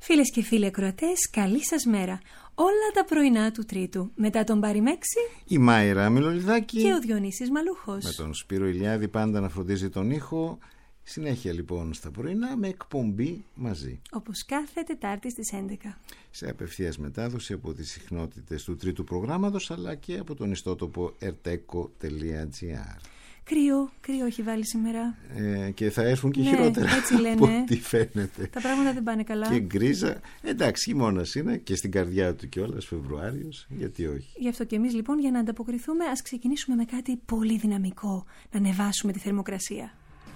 Φίλες και φίλοι ακροατές, καλή σας μέρα. Όλα τα πρωινά του Τρίτου. Μετά τον Παριμέξη, η Μάιρα Μιλολιδάκη και ο Διονύσης Μαλούχος. Με τον Σπύρο Ηλιάδη πάντα να φροντίζει τον ήχο. Συνέχεια λοιπόν στα πρωινά με εκπομπή μαζί. Όπως κάθε Τετάρτη στις 11. Σε απευθείας μετάδοση από τις συχνότητες του τρίτου προγράμματος, αλλά και από τον ιστότοπο erteco.gr. Κρύο έχει βάλει σήμερα. Και θα έρθουν και χειρότερα έτσι λένε. Από ό,τι φαίνεται. Τα πράγματα δεν πάνε καλά. Και γκρίζα. Εντάξει, χειμώνας είναι και στην καρδιά του κιόλας, Φεβρουάριος. Γιατί όχι. Γι' αυτό και εμείς λοιπόν, για να ανταποκριθούμε, ας ξεκινήσουμε με κάτι πολύ δυναμικό. Να ανεβάσουμε τη θερμοκρασία.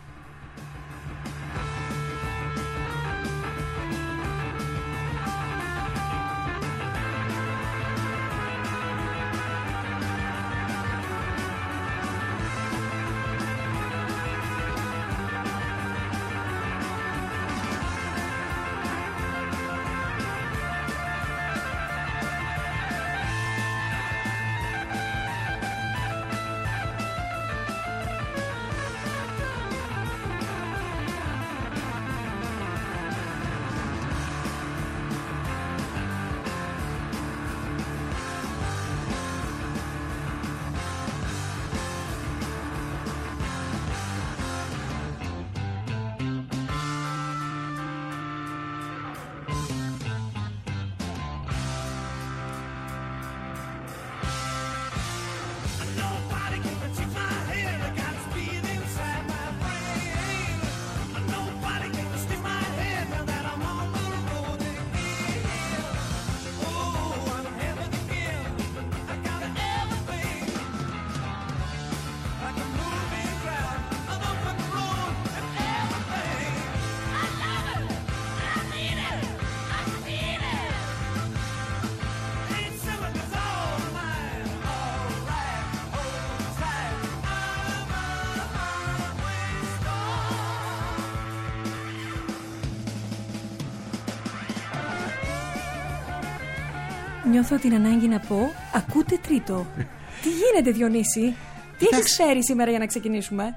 Νιώθω την ανάγκη να πω, ακούτε Τρίτο. Τι γίνεται, Διονύση? Τι έχεις φέρει σήμερα για να ξεκινήσουμε?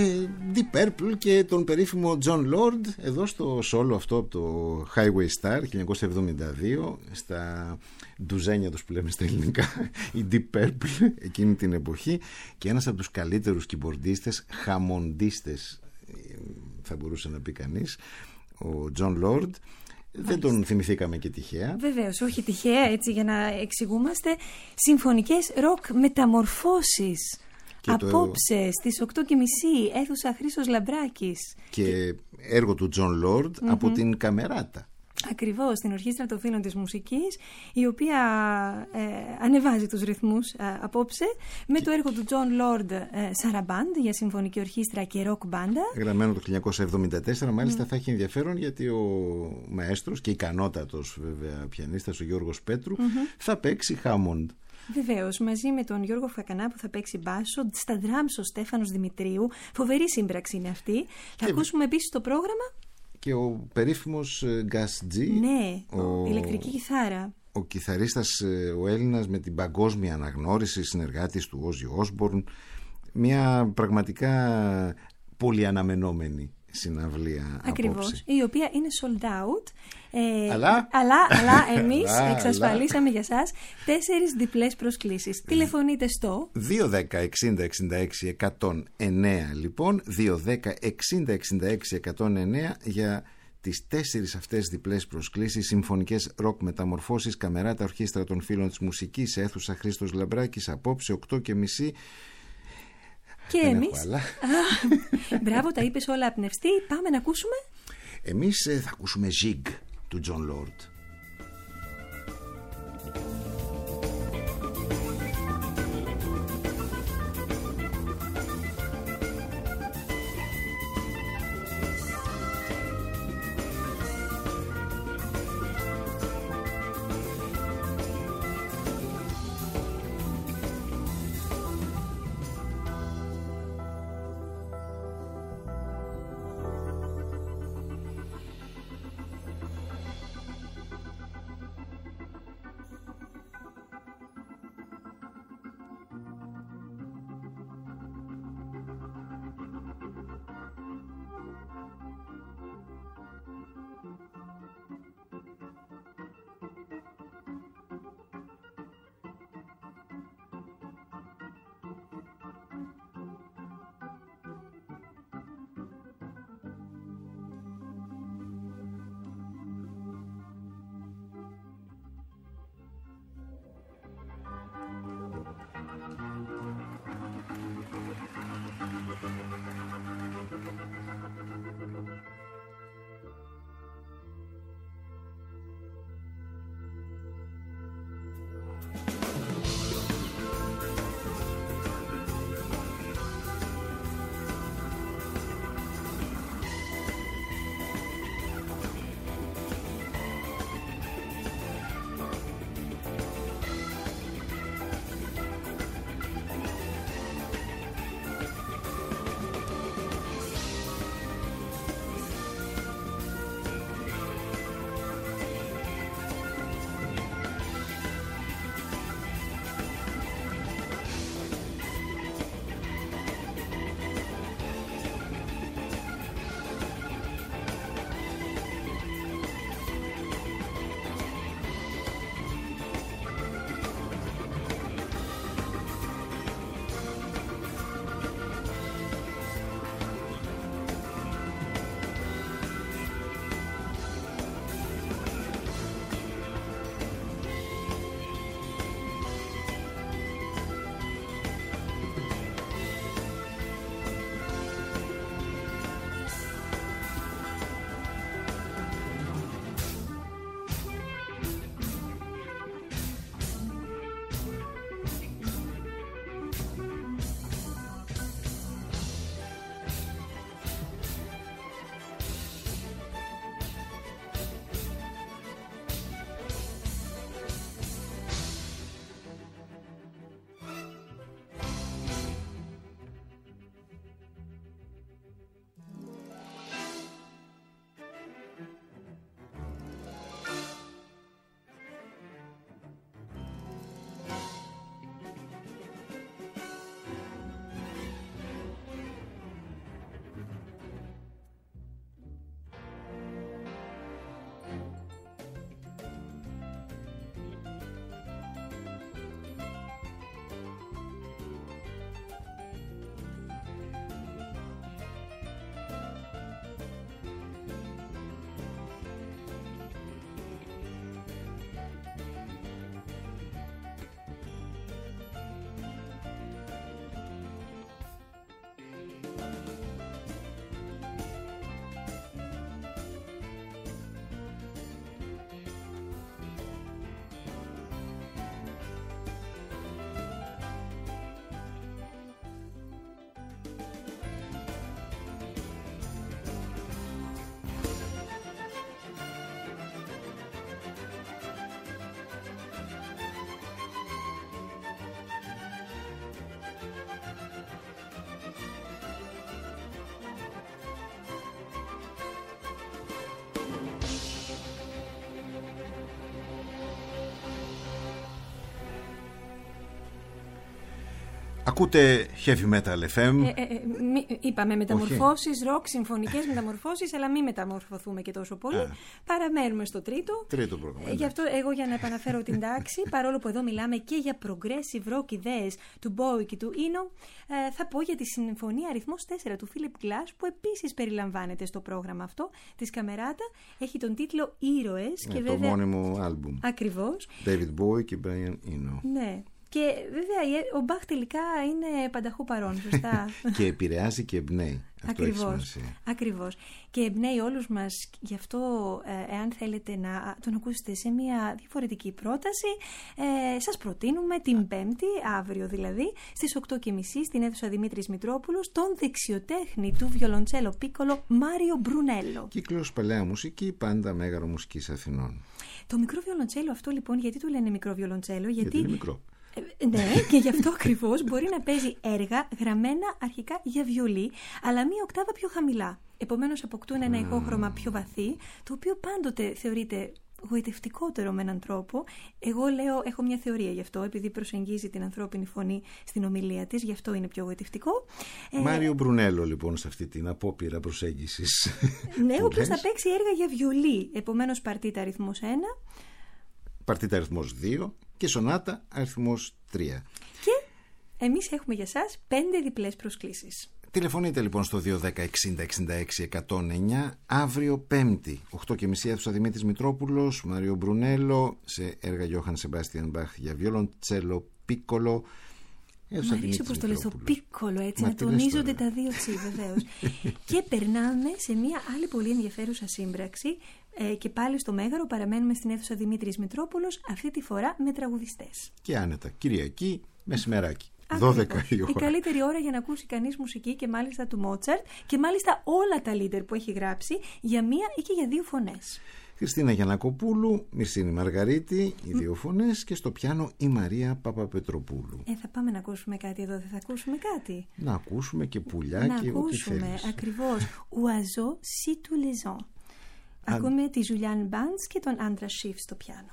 Deep Purple και τον περίφημο John Lord εδώ στο σόλο αυτό από το Highway Star 1972, στα ντουζένια τους που λέμε στα ελληνικά, η Deep Purple εκείνη την εποχή, και ένας από τους καλύτερους κιμπορντίστες, χαμοντίστες θα μπορούσε να πει κανείς, ο John Lord. Δεν τον θυμηθήκαμε και τυχαία. Βεβαίως, όχι τυχαία, έτσι για να εξηγούμαστε. Συμφωνικές ροκ μεταμορφώσεις. Και απόψε στις 8.30 αίθουσα Χρήστος Λαμπράκης. Και έργο του John Lord από την Καμεράτα. Ακριβώς, την Ορχήστρα των Φίλων της Μουσικής, η οποία ανεβάζει τους ρυθμούς απόψε με το έργο του John Lord Saraband για συμφωνική ορχήστρα και ροκ μπάντα. Γραμμένο το 1974, μάλιστα θα έχει ενδιαφέρον γιατί ο μαέστρος και ικανότατος βέβαια πιανίστας, ο Γιώργος Πέτρου, θα παίξει Χάμοντ. Βεβαίως, μαζί με τον Γιώργο Φακανά που θα παίξει μπάσο, στα ντράμς ο Στέφανος Δημητρίου. Φοβερή σύμπραξη είναι αυτή. Θα ακούσουμε επίσης το πρόγραμμα. Και ο περίφημος Gus G. Ναι, ηλεκτρική κιθάρα. Ο κιθαρίστας ο Έλληνας με την παγκόσμια αναγνώριση, συνεργάτης του Ozzy Osbourne. Μια πραγματικά πολύ αναμενόμενη συναυλία. Ακριβώς, απόψε. Η οποία είναι sold out. Αλλά εμείς εξασφαλίσαμε για σας 4 διπλές προσκλήσεις. Τηλεφωνείτε στο 210-60-66-109 λοιπόν, 210-60-66-109 για τις 4 αυτές διπλές προσκλήσεις. Συμφωνικές ροκ μεταμορφώσεις, Καμεράτα, Ορχήστρα των Φίλων της Μουσικής, αίθουσα Χρήστος Λαμπράκης, απόψε 8.30. Και εμείς. Μπράβο, τα είπες όλα απνευστή. Πάμε να ακούσουμε. Εμείς θα ακούσουμε Zig του John Lord. Ακούτε Heavy Metal FM. Είπαμε μεταμορφώσεις, ροκ, συμφωνικές μεταμορφώσεις, αλλά μην μεταμορφωθούμε και τόσο πολύ. Παραμένουμε στο τρίτο πρόγραμμα. Γι' αυτό εγώ, για να επαναφέρω την τάξη, παρόλο που εδώ μιλάμε και για progressive rock ιδέες του Bowie και του Eno, θα πω για τη συμφωνία αριθμός 4 του Philip Glass, που επίσης περιλαμβάνεται στο πρόγραμμα αυτό της Καμεράτα. Έχει τον τίτλο Ήρωες. Και το μόνιμο άλμπουμ. Ακριβώς. David Bowie και Brian Eno. Ναι. Και βέβαια ο Μπαχ τελικά είναι πανταχού παρόν, σωστά. Και επηρεάζει και εμπνέει. Ακριβώς. Και εμπνέει όλους μας. Γι' αυτό, εάν θέλετε να τον ακούσετε σε μια διαφορετική πρόταση, σας προτείνουμε την Πέμπτη, αύριο δηλαδή, στις 8:30 στην αίθουσα Δημήτρης Μητρόπουλος, τον δεξιοτέχνη του βιολοντσέλο πίκολο Μάριο Μπρουνέλο. Κύκλος παλαιά μουσική, πάντα Μέγαρο Μουσικής Αθηνών. Το μικρό βιολοντσέλο αυτό λοιπόν, γιατί του λένε μικρό βιολοντσέλο? Γιατί είναι μικρό. Ναι, και γι' αυτό ακριβώς μπορεί να παίζει έργα γραμμένα αρχικά για βιολί, αλλά μία οκτάβα πιο χαμηλά. Επομένως αποκτούν ένα ηχόχρωμα πιο βαθύ, το οποίο πάντοτε θεωρείται γοητευτικότερο με έναν τρόπο. Εγώ λέω, έχω μια θεωρία γι' αυτό, επειδή προσεγγίζει την ανθρώπινη φωνή στην ομιλία της, γι' αυτό είναι πιο γοητευτικό. Μάριο Μπρουνέλο, λοιπόν, σε αυτή την απόπειρα προσέγγισης. Ναι, ο οποίος θα παίξει έργα για βιολί. Επομένως, παρτίτα αριθμός 1. Παρτίτα αριθμός 2 και σονάτα αριθμός 3. Και εμείς έχουμε για σας 5 διπλές προσκλήσεις. Τηλεφωνείτε λοιπόν στο 210-60-66-109 αύριο Πέμπτη, 8:30 αίθουσα Δημήτρης Μητρόπουλος, Μάριο Μπρουνέλο σε έργα Johann Sebastian Bach για βιολοντσέλο πίκολο. Μ' αρέσει όπως το λες, το πίκολο, έτσι, να τονίζονται τα δύο τσι, βεβαίως. Και περνάμε σε μια άλλη πολύ ενδιαφέρουσα σύμπραξη, και πάλι στο Μέγαρο, παραμένουμε στην αίθουσα Δημήτρης Μητρόπουλος, αυτή τη φορά με τραγουδιστές. Και άνετα, Κυριακή, μεσημεράκι. 12 η ώρα. Η καλύτερη ώρα για να ακούσει κανείς μουσική, και μάλιστα του Μότσαρτ, και μάλιστα όλα τα λίντερ που έχει γράψει για μία ή και για δύο φωνές. Χριστίνα Γιαννακοπούλου, Μυρσίνη Μαργαρίτη, οι δύο φωνές, και στο πιάνο η Μαρία Παπαπετροπούλου. Θα πάμε να ακούσουμε κάτι εδώ, δεν θα ακούσουμε κάτι? Να ακούσουμε και πουλιά να και ό,τι θέλεις. Να ακούσουμε, ακριβώς, Oiseau si tous les ans. Ακούμε τη Julian Banks και τον Andras Schiff στο πιάνο.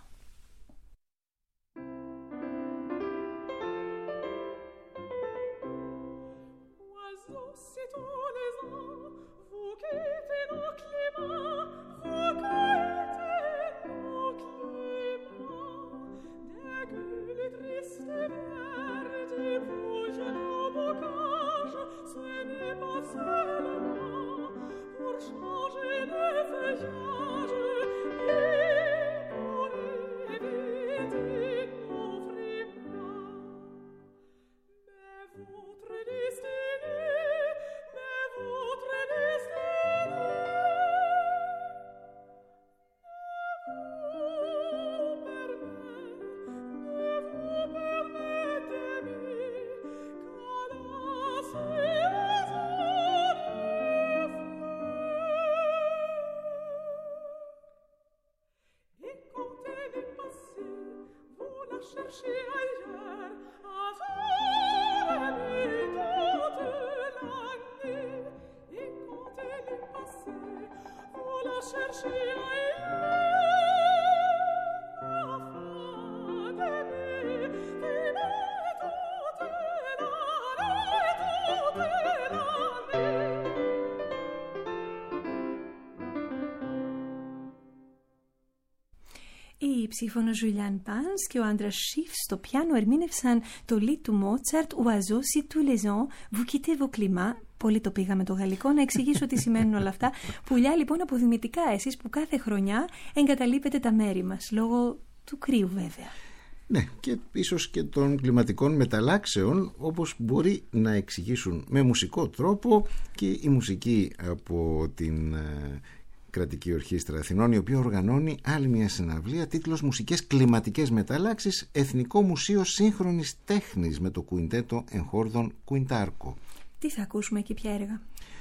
Η ψήφωνος Julian Banks και ο Andras Schiff στο πιάνο ερμήνευσαν το lied του Μότσαρτ Oiseau si tous les ans vous quittez vos climats. Πολύ το πήγαμε το γαλλικό, να εξηγήσω τι σημαίνουν όλα αυτά. Πουλιά λοιπόν αποδημητικά, εσείς που κάθε χρονιά εγκαταλείπετε τα μέρη μας, λόγω του κρύου βέβαια. Ναι, και ίσως και των κλιματικών μεταλλάξεων, όπως μπορεί να εξηγήσουν με μουσικό τρόπο και η μουσική από την Κρατική Ορχήστρα Αθηνών, η οποία οργανώνει άλλη μια συναυλία, τίτλος «Μουσικές κλιματικές μεταλλάξεις, Εθνικό Μουσείο Σύγχρονης Τέχνης» με το κουιντέτο εγχόρδων Κουιντάρκο. Τι θα ακούσουμε εκεί, ποια έργα?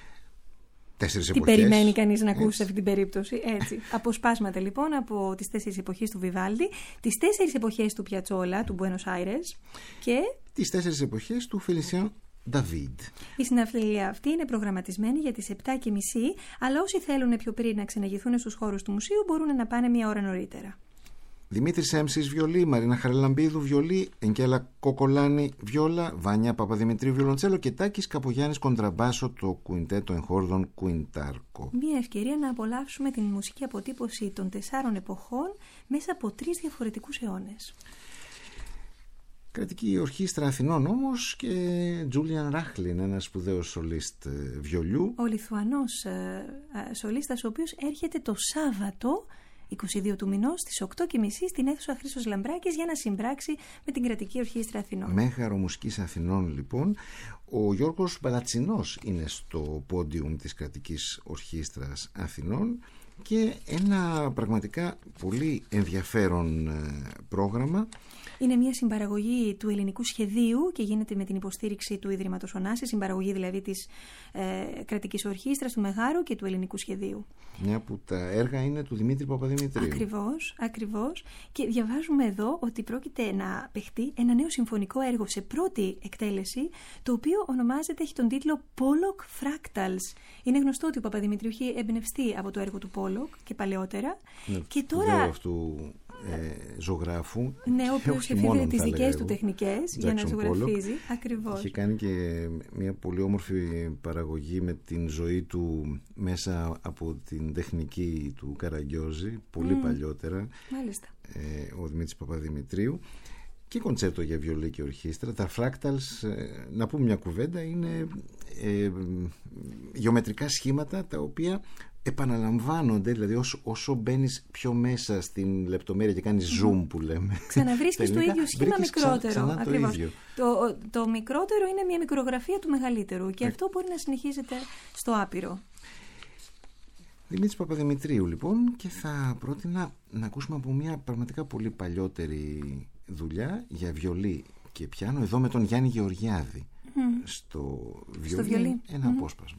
4 εποχές. Τι περιμένει κανείς να ακούσει σε αυτή την περίπτωση? Έτσι. Αποσπάσματα λοιπόν από τις 4 εποχές του Βιβάλντι, τις 4 εποχές του Πιατσόλα, του Μπουένος Άιρες, και τις 4 εποχές του Φελισιάν Νταβίδ. Η συναυλία αυτή είναι προγραμματισμένη για τις 7:30, αλλά όσοι θέλουν πιο πριν να ξεναγηθούν στους χώρους του μουσείου μπορούν να πάνε μια ώρα νωρίτερα. Δημήτρης Έμψης βιολί, Μαρίνα Χαραλαμπίδου βιολί, Εγγέλα Κοκολάνη βιόλα, Βάνια Παπαδημητρίου βιολοντσέλο και Τάκης Καπογιάννης κοντραμπάσο, το κουιντέτο εγχόρδων Κουιντάρκο. Μια ευκαιρία να απολαύσουμε την μουσική αποτύπωση των 4 εποχών μέσα από 3 διαφορετικούς αιώνες. Κρατική Ορχήστρα Αθηνών όμως και Τζούλιαν Ράχλιν, ένας σπουδαίος σολίστ βιολιού. Ο Λιθουανός σολίστας, ο οποίος έρχεται το Σάββατο 22 του μηνός στις 8:30 στην αίθουσα Χρήστος Λαμπράκης για να συμπράξει με την Κρατική Ορχήστρα Αθηνών. Μέγαρο Μουσικής Αθηνών λοιπόν. Ο Γιώργος Μπαλατσινός είναι στο πόντιουμ της Κρατικής Ορχήστρας Αθηνών και ένα πραγματικά πολύ ενδιαφέρον πρόγραμμα. Είναι μια συμπαραγωγή του ελληνικού σχεδίου και γίνεται με την υποστήριξη του Ιδρύματος Ωνάσης, συμπαραγωγή δηλαδή της Κρατικής Ορχήστρας, του Μεγάρου και του ελληνικού σχεδίου. Μια που τα έργα είναι του Δημήτρη Παπαδημητρίου. Ακριβώς. Και διαβάζουμε εδώ ότι πρόκειται να παιχτεί ένα νέο συμφωνικό έργο σε πρώτη εκτέλεση, το οποίο ονομάζεται, έχει τον τίτλο Pollock Fractals. Είναι γνωστό ότι ο Παπαδημητρίου έχει εμπνευστεί από το έργο του Pollock και παλαιότερα. Και τώρα αυτού ζωγράφου. Ναι, ο οποίος εφήβρε τις δικές του τεχνικές για να ζωγραφίζει. Ακριβώς. Είχε κάνει και μια πολύ όμορφη παραγωγή με την ζωή του μέσα από την τεχνική του Καραγκιόζη, πολύ παλιότερα. Μάλιστα. Ο Δημήτρης Παπαδημητρίου. Και κοντσέρτο για βιολί και ορχήστρα. Τα fractals, να πούμε μια κουβέντα, είναι γεωμετρικά σχήματα τα οποία επαναλαμβάνονται, δηλαδή όσο μπαίνεις πιο μέσα στην λεπτομέρεια και κάνεις zoom που λέμε, ξαναβρίσκεις το ίδιο σχήμα μικρότερο. Ακριβώς. Το μικρότερο είναι μια μικρογραφία του μεγαλύτερου και αυτό μπορεί να συνεχίζεται στο άπειρο. Δημήτρης Παπαδημητρίου λοιπόν, και θα πρότεινα να ακούσουμε από μια πραγματικά πολύ παλιότερη δουλειά για βιολί και πιάνο, εδώ με τον Γιάννη Γεωργιάδη στο βιολί, ένα απόσπασμα.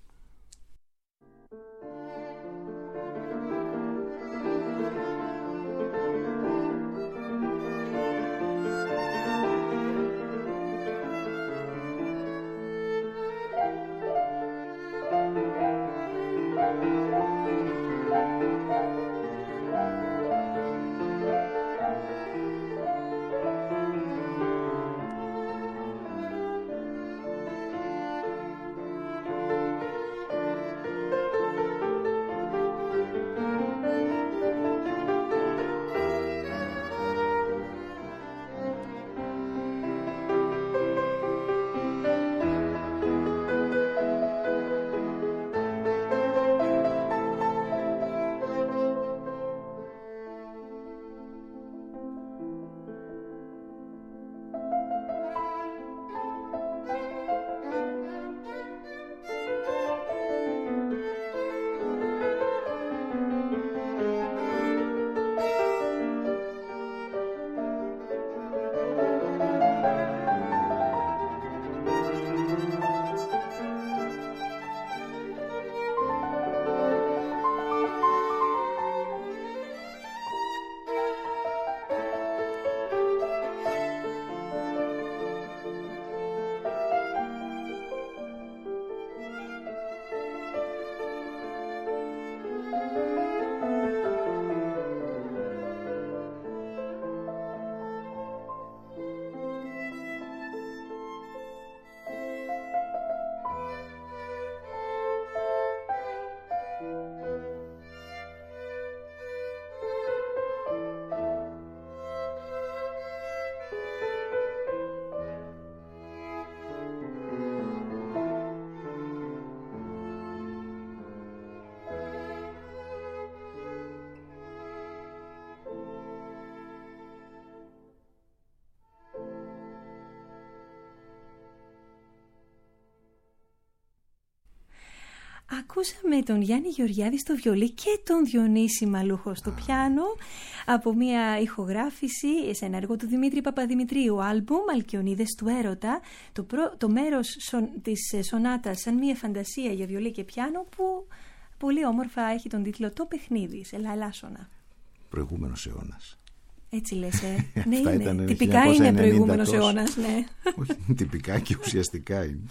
Ακούσαμε τον Γιάννη Γεωργιάδη στο βιολί και τον Διονύση Μαλούχο στο πιάνο από μια ηχογράφηση σε ένα έργο του Δημήτρη Παπαδημητρίου, άλμπουμ Αλκιονίδες του Έρωτα, το μέρος της σονάτας σαν μια φαντασία για βιολί και πιάνο, που πολύ όμορφα έχει τον τίτλο «Το παιχνίδι», σε λαλάσονα. Προηγούμενος αιώνας. Έτσι λες, ναι, είναι. Τυπικά είναι προηγούμενος αιώνας, ναι. Όχι, τυπικά και ουσιαστικά είναι.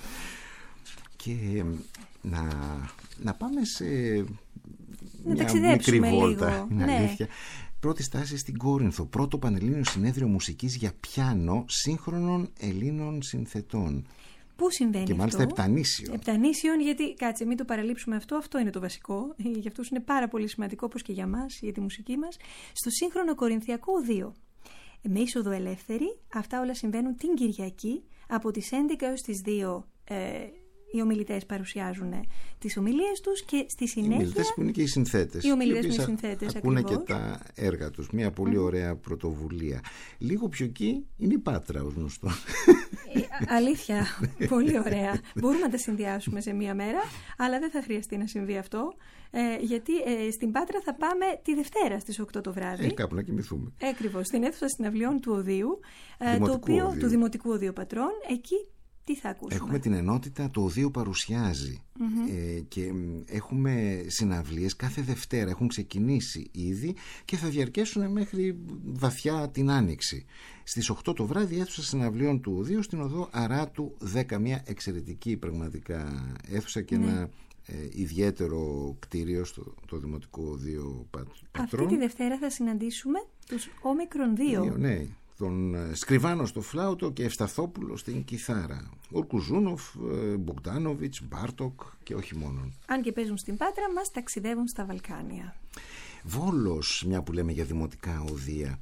Και να πάμε σε να μια μικρή βόλτα, λίγο. είναι αλήθεια. Πρώτη στάση στην Κόρινθο. Πρώτο Πανελλήνιο Συνέδριο Μουσικής για πιάνο σύγχρονων Ελλήνων συνθετών. Πού συμβαίνει και μάλιστα αυτό? επτανήσιο. Επτανήσιον, γιατί κάτσε, μην το παραλείψουμε αυτό. Αυτό είναι το βασικό. Για αυτούς είναι πάρα πολύ σημαντικό, όπως και για μας, για τη μουσική μας. Στο σύγχρονο Κορινθιακό Οδείο. Με είσοδο ελεύθερη, αυτά όλα συμβαίνουν την Κυριακή από τις 11 έως τις 2. Οι ομιλητές παρουσιάζουν τις ομιλίες τους και στη συνέχεια. Οι ομιλητές που είναι και οι συνθέτες. Οι ομιλητές που είναι οι συνθέτες. Ακούνε ακριβώς. και τα έργα τους. Μια πολύ ωραία πρωτοβουλία. Λίγο πιο εκεί είναι η Πάτρα, ως γνωστό. Αλήθεια, πολύ ωραία. Μπορούμε να τα συνδυάσουμε σε μία μέρα, αλλά δεν θα χρειαστεί να συμβεί αυτό, γιατί στην Πάτρα θα πάμε τη Δευτέρα στις 8 το βράδυ. Κάπου να κοιμηθούμε. Ακριβώς, στην αίθουσα συναυλιών του Οδείου, του Δημοτικού Οδείου Πατρών. Εκεί τι θα ακούσουμε? Έχουμε την ενότητα το Οδείο παρουσιάζει και έχουμε συναυλίες κάθε Δευτέρα. Έχουν ξεκινήσει ήδη και θα διαρκέσουν μέχρι βαθιά την Άνοιξη. Στις 8 το βράδυ, αίθουσα συναυλίων του Οδείου στην οδό Αράτου 10. Μια εξαιρετική πραγματικά αίθουσα και ένα ιδιαίτερο κτίριο στο το Δημοτικό Οδείο Πατρών. Αυτή τη Δευτέρα θα συναντήσουμε τους Όμικρον 2. Ναι. Τον Σκριβάνο στο φλάουτο και Ευσταθόπουλο στην κιθάρα. Ο Κουζούνοφ, Μπογκδάνοβιτς, Μπάρτοκ και όχι μόνον. Αν και παίζουν στην Πάτρα, μας ταξιδεύουν στα Βαλκάνια. Βόλος, μια που λέμε για δημοτικά οδεία,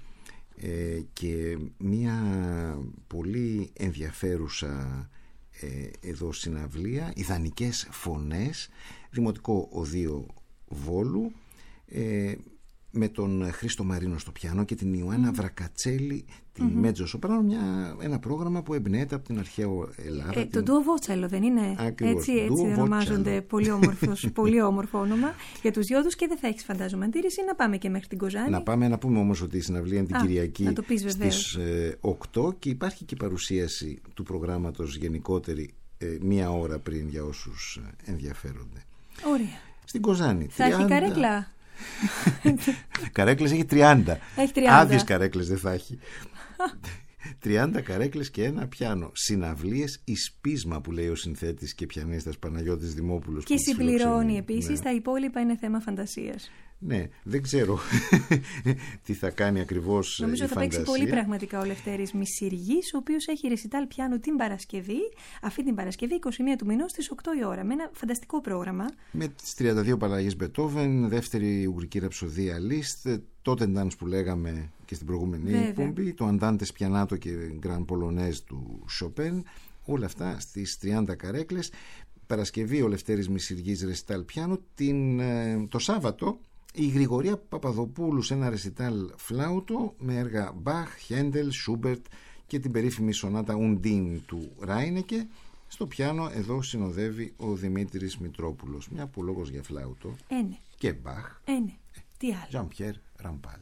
και μια πολύ ενδιαφέρουσα εδώ συναυλία, ιδανικές φωνές, Δημοτικό Οδείο Βόλου, με τον Χρήστο Μαρίνο στο πιάνο και την Ιωάννα Βρακατσέλη την μέτζο σοπράνο, ένα πρόγραμμα που εμπνέεται από την αρχαία Ελλάδα. Το Ντουο Βότσαλο δεν είναι? Ακριβώς, έτσι ονομάζονται. Πολύ όμορφο όνομα για τους δυο τους. Και δεν θα έχεις, φαντάζομαι, αντίρρηση να πάμε και μέχρι την Κοζάνη. Να πούμε όμως ότι η συναυλία είναι την Κυριακή στις 8 και υπάρχει και παρουσίαση του προγράμματος γενικότερη μία ώρα πριν για όσους ενδιαφέρονται. Ωραία. Στην Κοζάνη. Θα έχει καρέκλα? Καρέκλες έχει 30. Έχει 30. Άδειες καρέκλες δεν θα έχει. 30 καρέκλες και ένα πιάνο. Συναυλίες εις πείσμα, που λέει ο συνθέτης και πιανίστας Παναγιώτης Δημόπουλος. Και συμπληρώνει επίσης, τα υπόλοιπα είναι θέμα φαντασίας. Ναι, δεν ξέρω τι θα κάνει ακριβώς. Νομίζω η θα φαντασία. παίξει πολύ πραγματικά ο Λευτέρης Μισηργής, ο οποίος έχει ρεσιτάλ πιάνο την Παρασκευή, αυτή την Παρασκευή 21 του μηνός στις 8 η ώρα, με ένα φανταστικό πρόγραμμα. Με τις 32 παραλλαγές Μπετόβεν, δεύτερη Ουγγρική ραψοδία Λίστ, τότε ντάνς που λέγαμε και στην προηγούμενη εκπομπή, το Αντάντες Πιανάτο και Γκραν Πολονέζ του Σοπέν, όλα αυτά στις 30 καρέκλες. Παρασκευή ο Λευτέρης Μισηργής ρεσιτάλ πιάνο, το Σάββατο η Γρηγορία Παπαδοπούλου σε ένα ρεσιτάλ φλάουτο με έργα Μπαχ, Χέντελ, Σούμπερτ και την περίφημη σονάτα Ουντίν του Ράινεκε. Στο πιάνο εδώ συνοδεύει ο Δημήτρης Μητρόπουλος. Μια που λόγος για φλάουτο και Μπαχ. Τι άλλο? Ζαν-Πιέρ Ραμπάλ.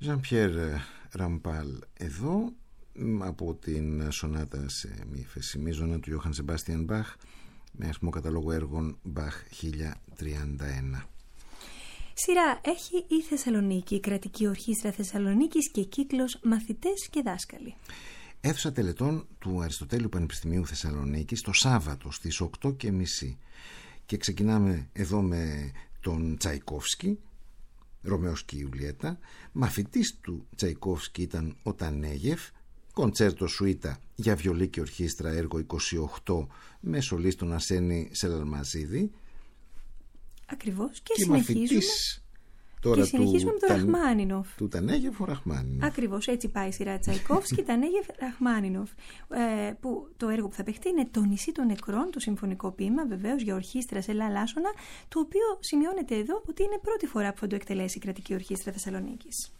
Jean-Pierre Rampal εδώ, από την σονάτα σε μη ύφεση μείζωνα του Johann Sebastian Bach, με αριθμό καταλόγου έργων Bach 1031. Σειρά έχει η Θεσσαλονίκη, η Κρατική Ορχήστρα Θεσσαλονίκης και κύκλος Μαθητές και Δάσκαλοι. Αίθουσα τελετών του Αριστοτέλειου Πανεπιστημίου Θεσσαλονίκης το Σάββατο στις 8:30 και ξεκινάμε εδώ με τον Τσαϊκόφσκι, Ρωμαίος και Ιουλιέτα. Μαθητής του Τσαϊκόφσκι ήταν ο Τανέγεφ, κοντσέρτο σουίτα για βιολί και ορχήστρα, έργο 28, με σολίστ τον Αρσένη Σελαλμαζίδη. Ακριβώς, και συνεχίζουμε. Τώρα και συνεχίζουμε με τον Ραχμάνινοφ. Του Τανέγεφ ο Ραχμάνινοφ. Ακριβώς, έτσι πάει η σειρά Τσαϊκόφσκι, Τανέγεφ, Ραχμάνινοφ. Που το έργο που θα παιχτεί είναι Το νησί των νεκρών, το συμφωνικό ποίημα, βεβαίως για ορχήστρα σε Λαλάσσονα, το οποίο σημειώνεται εδώ ότι είναι πρώτη φορά που θα το εκτελέσει η Κρατική Ορχήστρα Θεσσαλονίκης.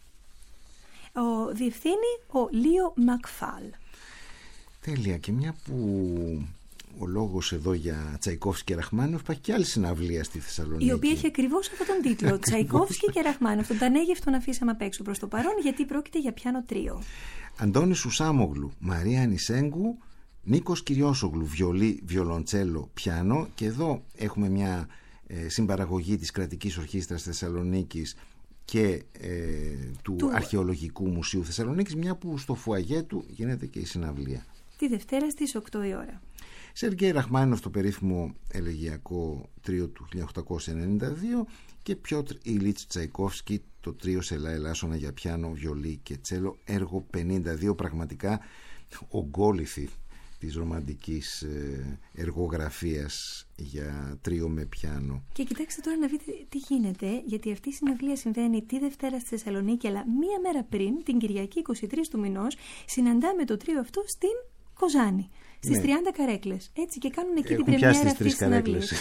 Ο διευθύνει ο Λίο Μακφάλ. Τέλεια, και μια που ο λόγος εδώ για Τσαϊκόφσκι και Ραχμάνινοφ, υπάρχει και άλλη συναυλία στη Θεσσαλονίκη, η οποία έχει ακριβώς αυτόν τον τίτλο. Τσαϊκόφσκι και Ραχμάνινοφ. Τον Τανέγεφ τον αφήσαμε απ' έξω προς το παρόν, γιατί πρόκειται για πιάνο τρίο. Αντώνης Σουσάμογλου, Μαρία Ανισέγκου, Νίκος Κυριόσογλου, βιολί, βιολοντσέλο, πιάνο. Και εδώ έχουμε μια συμπαραγωγή της Κρατικής Ορχήστρας Θεσσαλονίκης και του Αρχαιολογικού Μουσείου Θεσσαλονίκης, μια που στο φουαγέ του γίνεται και η συναυλία. Τη Δευτέρα στις 8 η ώρα. Σεργέη Ραχμάνινοφ, το περίφημο ελεγειακό τρίο του 1892, και Πιότρ Ιλίτς Τσαϊκόφσκι, το τρίο σε Λαελάσσονα για πιάνο, βιολί και τσέλο, έργο 52, πραγματικά ογκόληθη της ρομαντικής εργογραφίας για τρίο με πιάνο. Και κοιτάξτε τώρα να δείτε τι γίνεται, γιατί αυτή η συναυλία συμβαίνει τη Δευτέρα στη Θεσσαλονίκη, αλλά μία μέρα πριν, την Κυριακή 23 του μηνός, συναντάμε το τρίο αυτό στην Κοζάνη, στις 30 καρέκλες. Έτσι, και κάνουν εκεί την πρεμιέρα αυτής της συναυλίας.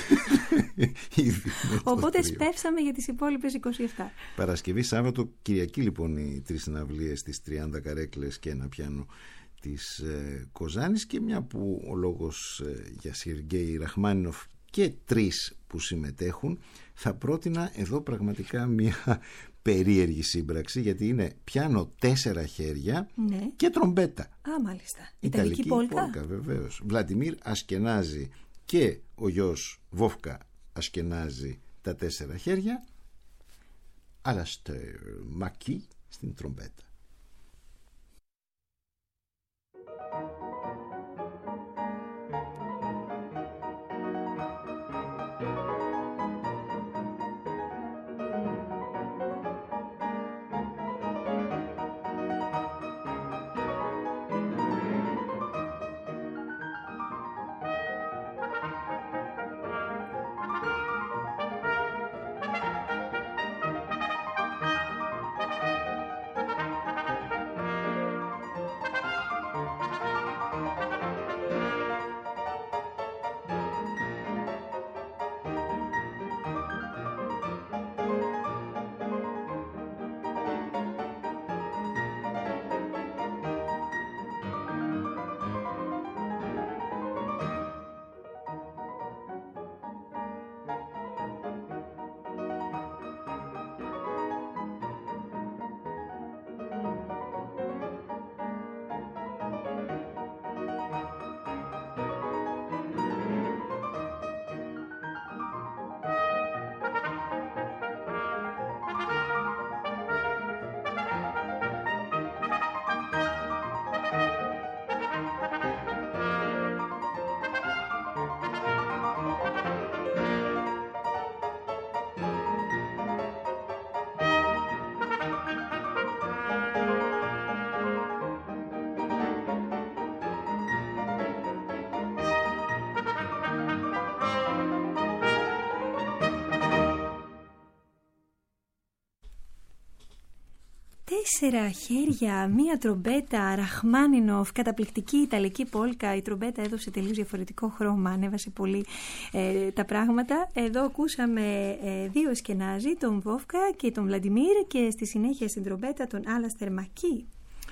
Οπότε σπεύσαμε για τις υπόλοιπες 27. Παρασκευή, Σάββατο, Κυριακή λοιπόν οι 3 συναυλίες στις 30 καρέκλες και ένα πιάνο της Κοζάνης. Και μια που ο λόγος για Σεργέη Ραχμάνινοφ και 3 που συμμετέχουν, θα πρότεινα εδώ πραγματικά μια περίεργη σύμπραξη, γιατί είναι πιάνο 4 χέρια, ναι, και τρομπέτα. Α, μάλιστα. Ιταλική πόλκα. Βεβαίως. Βλαντιμίρ Ασκενάζη και ο γιος Βόφκα Ασκενάζη τα 4 χέρια, Αλαστέρ Μακί στην τρομπέτα. Τέσσερα χέρια, μία τρομπέτα, Ραχμάνινοφ, καταπληκτική Ιταλική πόλκα. Η τρομπέτα έδωσε τελείως διαφορετικό χρώμα, ανέβασε πολύ τα πράγματα. Εδώ ακούσαμε 2 Ασκενάζη, τον Βόφκα και τον Βλαντιμίρ, και στη συνέχεια στην τρομπέτα τον Άλαστερ Μακί.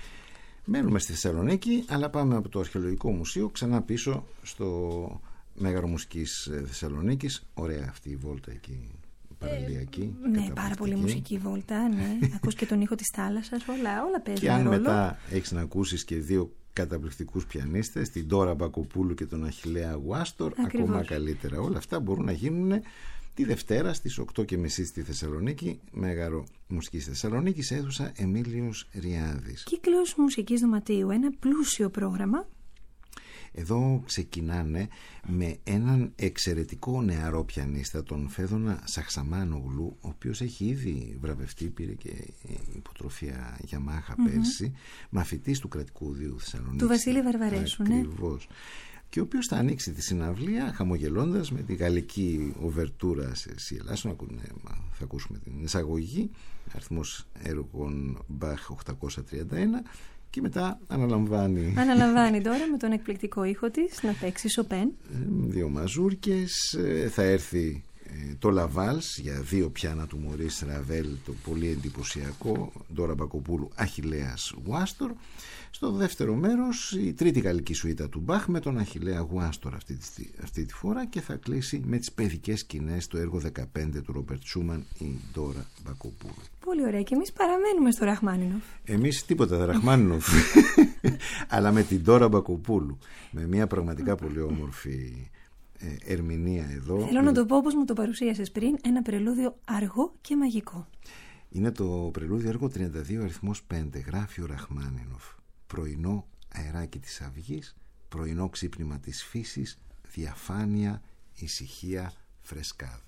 Μένουμε στη Θεσσαλονίκη, αλλά πάμε από το Αρχαιολογικό Μουσείο ξανά πίσω στο Μέγαρο Μουσικής Θεσσαλονίκης. Ωραία αυτή η βόλτα εκεί παραλιακή. Ναι, πάρα πολύ μουσική βόλτα, ναι. Ακούς και τον ήχο της θάλασσας, όλα παίζουν και αν ρόλο. μετά έχεις να ακούσεις και δύο καταπληκτικούς πιανίστες, την Ντόρα Μπακοπούλου και τον Αχιλλέα Γουάστορ, ακόμα καλύτερα. Όλα αυτά μπορούν να γίνουν τη Δευτέρα στις 8:30 στη Θεσσαλονίκη, Μέγαρο Μουσικής Θεσσαλονίκης, αίθουσα Εμίλιος Ριάδης. Κύκλος μουσικής δωματίου, ένα πλούσιο πρόγραμμα. Εδώ ξεκινάνε με έναν εξαιρετικό νεαρό πιανίστα, τον Φέδωνα Σαχσαμάνογλου, ο οποίος έχει ήδη βραβευτεί, πήρε και υποτροφία Γιαμάχα πέρσι, μαθητής του Κρατικού Οδείου Θεσσαλονίκης. Του Βασίλη Βαρβαρέσου, ναι. Ακριβώς. Και ο οποίος θα ανοίξει τη συναυλία χαμογελώντας με τη γαλλική οβερτούρα σε Σιελάσσο. Θα ακούσουμε την εισαγωγή, αριθμός έργων Μπαχ 831. Και μετά αναλαμβάνει τώρα με τον εκπληκτικό ήχο της να παίξει Σοπέν. Δύο μαζούρκες. Θα έρθει το Λαβάλς για δύο πιάνα του Μωρίς Ραβέλ, το πολύ εντυπωσιακό, Ντόρα Μπακοπούλου, Αχιλλέας Γουάστορ. Στο δεύτερο μέρος η τρίτη γαλλική σουίτα του Μπαχ με τον Αχιλλέα Γουάστορ αυτή τη φορά, και θα κλείσει με τις παιδικές σκηνές το έργο 15 του Ρόμπερτ Σούμαν, η Ντόρα Μπακοπούλου. Πολύ ωραία, και εμείς παραμένουμε στο Ραχμάνινοφ. Εμείς τίποτα, Ραχμάνινοφ αλλά με την Ντόρα Μπακοπούλου, με μια πραγματικά πολύ όμορφη ερμηνεία εδώ. Θέλω να το πω όπως μου το παρουσίασες πριν, ένα πρελούδιο αργό και μαγικό. Είναι το πρελούδιο έργο 32 αριθμός 5. Γράφει ο Ραχμάνινοφ: πρωινό αεράκι της αυγής, πρωινό ξύπνημα της φύσης, διαφάνεια, ησυχία, φρεσκάδα.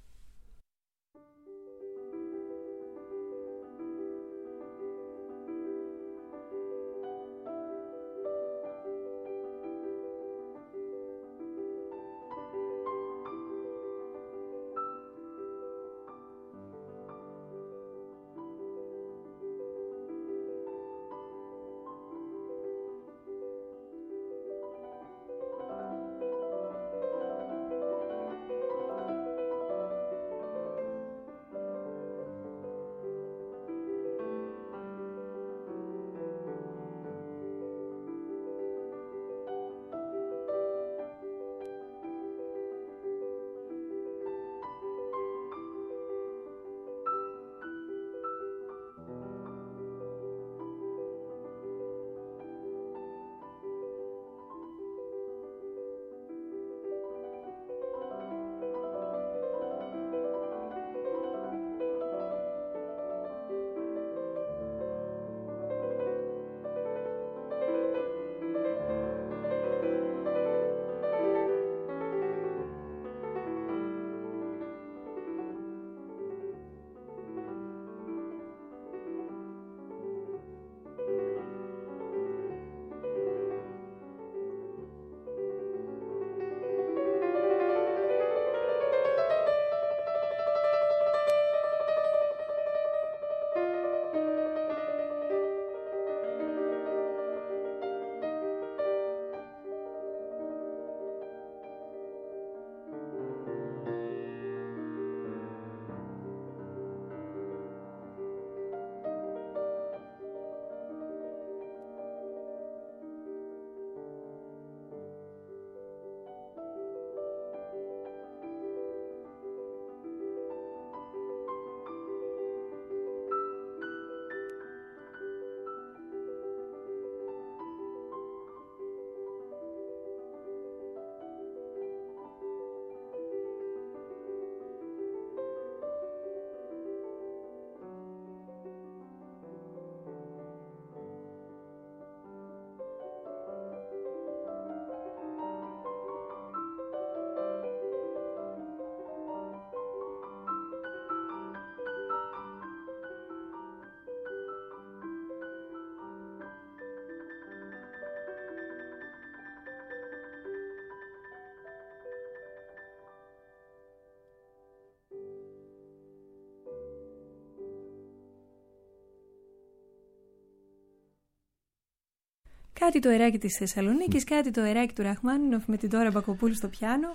Κάτι το αεράκι της Θεσσαλονίκης, κάτι το αεράκι του Ραχμάνινοφ με την Ντόρα Μπακοπούλου στο πιάνο.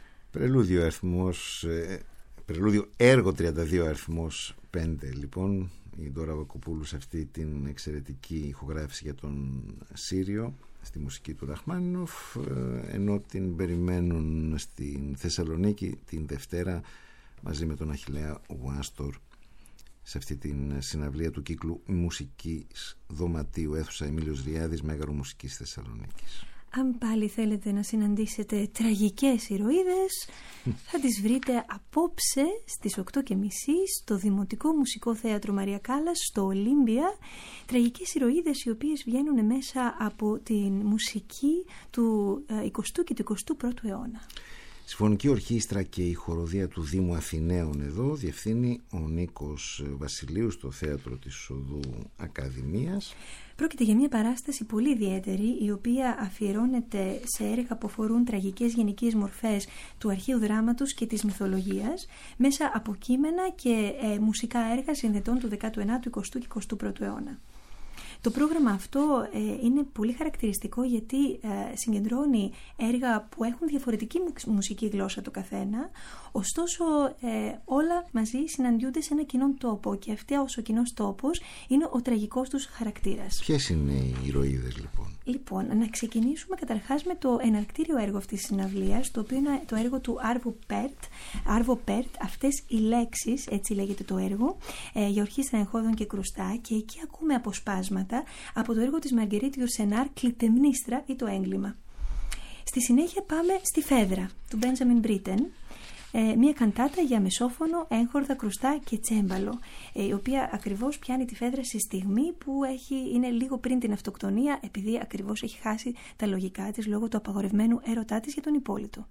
Πρελούδιο έργο 32 αριθμός 5, λοιπόν, η Ντόρα Μπακοπούλου σε αυτή την εξαιρετική ηχογράφηση για τον Σύριο στη μουσική του Ραχμάνινοφ, ενώ την περιμένουν στην Θεσσαλονίκη την Δευτέρα μαζί με τον Αχιλλέα Γουάστορ σε αυτή την συναυλία του κύκλου Μουσικής Δωματίου, αίθουσα Εμίλιος Ριάδης, Μέγαρο Μουσικής Θεσσαλονίκης. Αν πάλι θέλετε να συναντήσετε τραγικές ηρωίδες, θα τις βρείτε απόψε στις 8:30 στο Δημοτικό Μουσικό Θέατρο Μαρία Κάλλας στο Ολύμπια. Τραγικές ηρωίδες οι οποίες βγαίνουν μέσα από την μουσική του 20ου και του 21ου αιώνα. Συμφωνική ορχήστρα και η χοροδία του Δήμου Αθηναίων εδώ διευθύνει ο Νίκος Βασιλείου στο θέατρο της Οδού Ακαδημίας. Πρόκειται για μια παράσταση πολύ ιδιαίτερη, η οποία αφιερώνεται σε έργα που αφορούν τραγικές γενικές μορφές του αρχαίου δράματος και της μυθολογίας, μέσα από κείμενα και μουσικά έργα συνδετών του 19ου, 20ου και 21ου αιώνα. Το πρόγραμμα αυτό είναι πολύ χαρακτηριστικό γιατί συγκεντρώνει έργα που έχουν διαφορετική μουσική γλώσσα το καθένα, ωστόσο όλα μαζί συναντιούνται σε ένα κοινό τόπο και αυτός ο κοινός τόπος είναι ο τραγικός τους χαρακτήρας. Ποιες είναι οι ηρωίδες λοιπόν? Λοιπόν, να ξεκινήσουμε καταρχάς με το εναρκτήριο έργο αυτής της συναυλίας, το οποίο είναι το έργο του Άρβο Πέρτ, αυτές οι λέξεις, έτσι λέγεται το έργο, για ορχήστρα εγχώδων και κρουστά, και εκεί ακούμε αποσπάσματα από το έργο της Μαργκερίτ Γιουρσενάρ, Κλιτεμνίστρα ή το έγκλημα. Στη συνέχεια πάμε στη Φέδρα του Μπέντζαμιν Μπρίτεν, μια καντάτα για μεσόφωνο, έγχορδα, κρουστά και τσέμπαλο, η οποία ακριβώς πιάνει τη Φέδρα στη στιγμή που είναι λίγο πριν την αυτοκτονία, επειδή ακριβώς έχει χάσει τα λογικά της λόγω του απαγορευμένου έρωτά της για τον Υπόλυτο.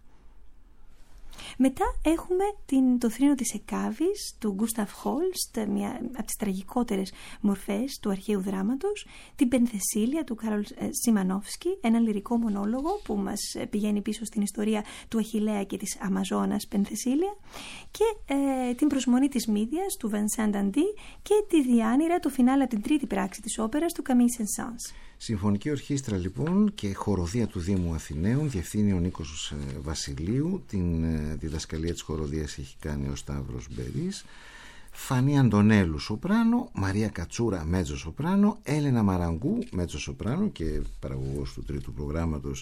Μετά έχουμε το θρήνο της Εκάβης του Γκούσταφ Χόλστ, μια από τις τραγικότερες μορφές του αρχαίου δράματος, την Πενθεσίλια του Κάρολ Σιμανόφσκι, ένα λυρικό μονόλογο που μας πηγαίνει πίσω στην ιστορία του Αχιλλέα και της Αμαζόνας Πενθεσίλια, και την Προσμονή της Μύδιας του Βενσάν Νταντί και τη Διάνυρα, το φινάλε από την τρίτη πράξη της όπερας του Καμίλ Σεν-Σάνς. Συμφωνική ορχήστρα λοιπόν και χοροδία του Δήμου Αθηναίων διευθύνει ο Νίκος Βασιλείου. Την διδασκαλία της χοροδίας έχει κάνει ο Σταύρος Μπερής. Φανή Αντωνέλου σοπράνο, Μαρία Κατσούρα μέτσο σοπράνο, Έλενα Μαραγκού μέτσο σοπράνο και παραγωγός του τρίτου προγράμματος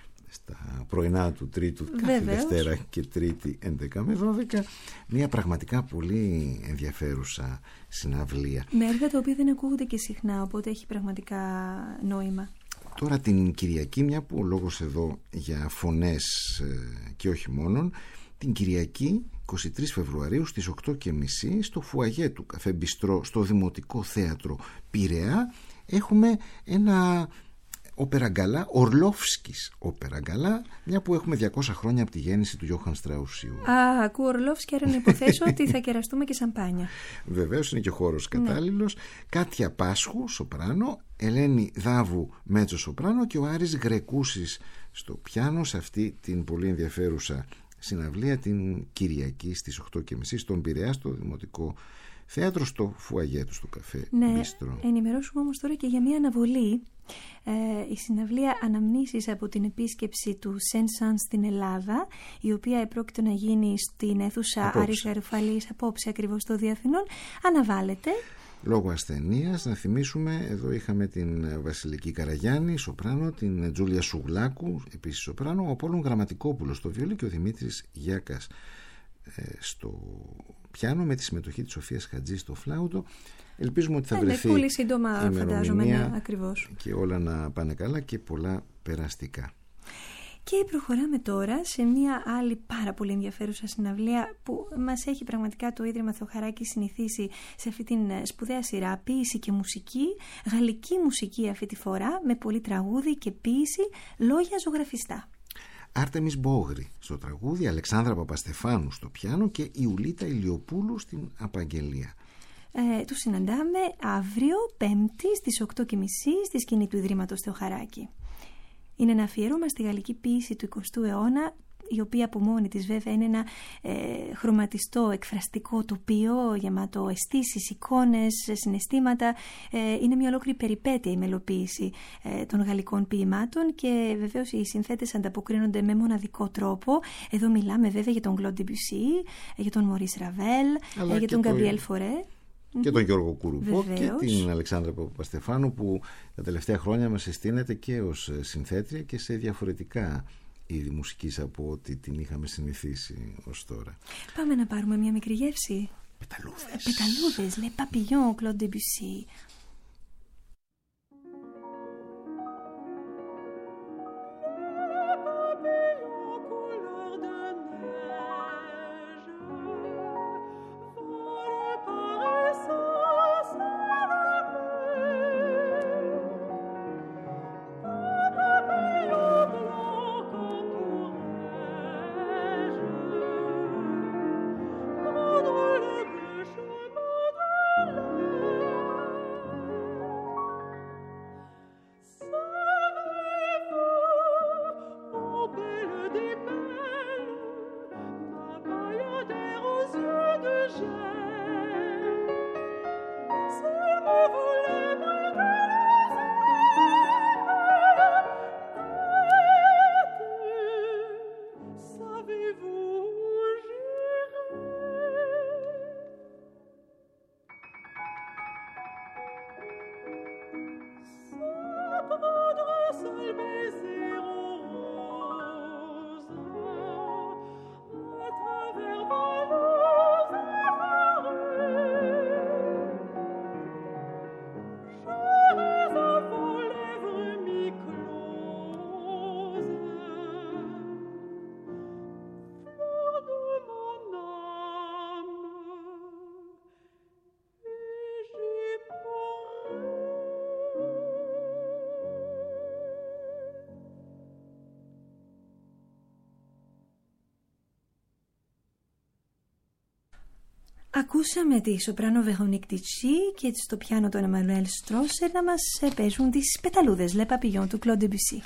στα πρωινά του τρίτου κάθε Δευτέρα και Τρίτη 11 με 12. Μια πραγματικά πολύ ενδιαφέρουσα συναυλία. Με έργα τα οποία δεν ακούγονται και συχνά, οπότε έχει πραγματικά νόημα. Τώρα την Κυριακή, μια που ο λόγος εδώ για φωνές και όχι μόνον, την Κυριακή 23 Φεβρουαρίου στις 8:30 στο φουαγέ του Καφέ Μπιστρό στο Δημοτικό Θέατρο Πειραιά έχουμε ένα όπερα-γκαλά, Ορλόφσκης όπερα-γκαλά, μια που έχουμε 200 χρόνια από τη γέννηση του Γιώχαν Στραουσίου. Ακούω Ορλόφσκι, άρα να υποθέσω ότι θα κεραστούμε και σαμπάνια. Βεβαίως, είναι και ο χώρος κατάλληλος. Κάτια Πάσχου σοπράνο, Ελένη Δάβου μέτσο σοπράνο και ο Άρης Γρεκούσης στο πιάνο, σε αυτή την πολύ ενδιαφέρουσα συναυλία την Κυριακή στις 8:30 στον Πειραιά, στο Δημοτικό Θέατρο, στο φουαγέ του, στο Καφέ Μπίστρο. Ενημερώσουμε όμως τώρα και για μια αναβολή. Η συναυλία Αναμνήσεις από την επίσκεψη του Σεν-Σάνς στην Ελλάδα, η οποία επρόκειτο να γίνει στην αίθουσα Άρης Γαρουφαλής απόψε ακριβώς στο Διαθηνών, αναβάλλεται λόγω ασθενείας. Να θυμίσουμε, εδώ είχαμε την Βασιλική Καραγιάννη σοπράνο, την Τζούλια Σουγλάκου επίσης σοπράνο, ο Απόλλων Γραμματικόπουλος στο βιολί και ο Δημήτρης Γιάκας στο πιάνο, με τη συμμετοχή της Σοφίας Χατζή στο φλάουτο. Ελπίζουμε ότι θα βρεθεί πολύ σύντομα, φαντάζομαι, ακριβώς, και όλα να πάνε καλά και πολλά περαστικά. Και προχωράμε τώρα σε μια άλλη πάρα πολύ ενδιαφέρουσα συναυλία που μας έχει πραγματικά το Ίδρυμα Θεοχαράκη συνηθίσει σε αυτή την σπουδαία σειρά ποίηση και μουσική, γαλλική μουσική αυτή τη φορά, με πολύ τραγούδι και ποίηση, λόγια ζωγραφιστά. Άρτεμις Μπόγρη στο τραγούδι, Αλεξάνδρα Παπαστεφάνου στο πιάνο και Ιουλίτα Ηλιοπούλου στην απαγγελία. Τους συναντάμε αύριο Πέμπτη στις 8:30 στη σκηνή του Ιδρύματος Θεοχαράκη. Είναι ένα αφιέρωμα στη γαλλική ποίηση του 20ου αιώνα, η οποία από μόνη της βέβαια είναι ένα χρωματιστό, εκφραστικό τοπίο γεμάτο αισθήσεις, εικόνες, συναισθήματα. Είναι μια ολόκληρη περιπέτεια η μελοποίηση των γαλλικών ποιημάτων και βεβαίως οι συνθέτες ανταποκρίνονται με μοναδικό τρόπο. Εδώ μιλάμε βέβαια για τον Κλοντ Ντεμπουσί, για τον Μωρίς Ραβέλ, για τον Γκαμπριέλ Φορέ. Και τον Γιώργο Κουρουπό. Βεβαίως. Και την Αλεξάνδρα Παπαστεφάνου, που τα τελευταία χρόνια μας συστήνεται και ως συνθέτρια και σε διαφορετικά είδη μουσικής από ό,τι την είχαμε συνηθίσει ως τώρα. Πάμε να πάρουμε μια μικρή γεύση. Πεταλούδες. Les Papillons, Claude Debussy. Ακούσαμε τη σοπράνο Véronique Tichy και στο πιάνο τον Emmanuel Strosser να μας παίζουν τις πεταλούδες Les Papillons του Claude Debussy.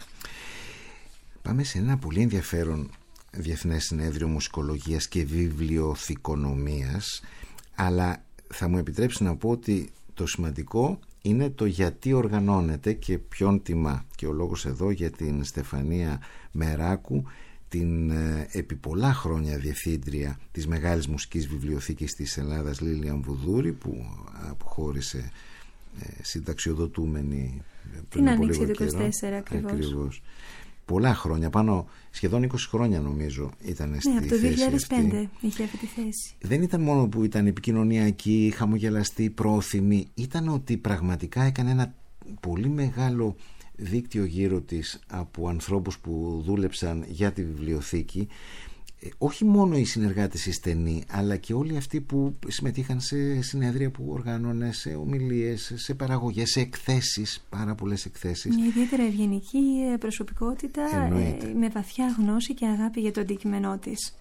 Πάμε σε ένα πολύ ενδιαφέρον Διεθνές Συνέδριο Μουσικολογίας και Βιβλιοθηκονομίας, αλλά θα μου επιτρέψει να πω ότι το σημαντικό είναι το γιατί οργανώνεται και ποιον τιμά. Και ο λόγος εδώ για την Στεφανία Μεράκου, την επί πολλά χρόνια διευθύντρια της Μεγάλης Μουσικής Βιβλιοθήκης της Ελλάδας Λίλιαν Βουδούρη, που αποχώρησε συνταξιοδοτούμενη πριν από λίγο καιρό. Την άνοιξε το 24 ακριβώς. Πολλά χρόνια, σχεδόν 20 χρόνια νομίζω ήταν στη θέση. Ναι, από το 2005 αυτή. είχε αυτή τη θέση. Δεν ήταν μόνο που ήταν επικοινωνιακή, χαμογελαστή, πρόθυμη, ήταν ότι πραγματικά έκανε ένα πολύ μεγάλο δίκτυο γύρω της από ανθρώπους που δούλεψαν για τη βιβλιοθήκη, όχι μόνο οι συνεργάτες οι στενοί, αλλά και όλοι αυτοί που συμμετείχαν σε συνέδρια που οργάνωνε, σε ομιλίες, σε παραγωγές, σε εκθέσεις, πάρα πολλές εκθέσεις. Μια ιδιαίτερα ευγενική προσωπικότητα, με βαθιά γνώση και αγάπη για το αντικείμενό της.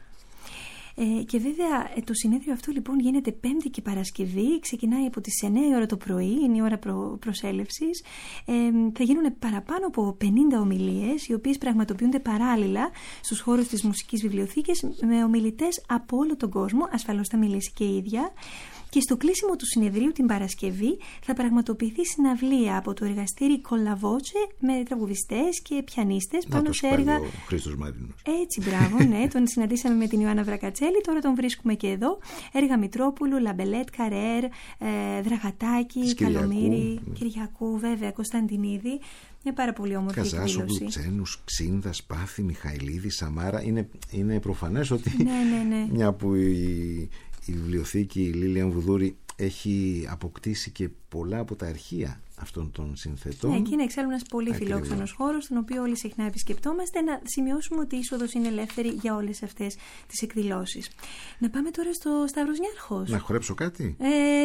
Και βέβαια το συνέδριο αυτό λοιπόν γίνεται Πέμπτη και Παρασκευή, ξεκινάει από τις 9 η ώρα το πρωί, είναι η ώρα προσέλευσης. Θα γίνουν παραπάνω από 50 ομιλίες, οι οποίες πραγματοποιούνται παράλληλα στους χώρους της Μουσικής Βιβλιοθήκης με ομιλητές από όλο τον κόσμο, ασφαλώς θα μιλήσει και η ίδια. Και στο κλείσιμο του συνεδρίου την Παρασκευή θα πραγματοποιηθεί συναυλία από το εργαστήρι Κολαβότσε με τραγουδιστές και πιανίστες πάνω σε έργα. Ο Χρήστος Μαρίνος. Έτσι, μπράβο, ναι, τον συναντήσαμε με την Ιωάννα Βρακατσέλη, τώρα τον βρίσκουμε και εδώ. Έργα Μητρόπουλου, Λαμπελέτ, Καρέρ, Δραγατάκη, Καλομήρη, Κυριακού, βέβαια, Κωνσταντινίδη. Μια πάρα πολύ όμορφη εκδήλωση. Καζάσογλου, Τσένους, Ξίνδα, Σπάθη, Μιχαηλίδη, Σαμάρα. Είναι προφανές ότι ναι. μια που η βιβλιοθήκη Λίλιαν Βουδούρη έχει αποκτήσει και πολλά από τα αρχεία αυτών των συνθετών. Ναι, και είναι εξάλλου ένας πολύ φιλόξενος χώρος, τον οποίο όλοι συχνά επισκεπτόμαστε. Να σημειώσουμε ότι η είσοδος είναι ελεύθερη για όλες αυτές τις εκδηλώσεις. Να πάμε τώρα στο Σταύρος Νιάρχος. Να χορέψω κάτι?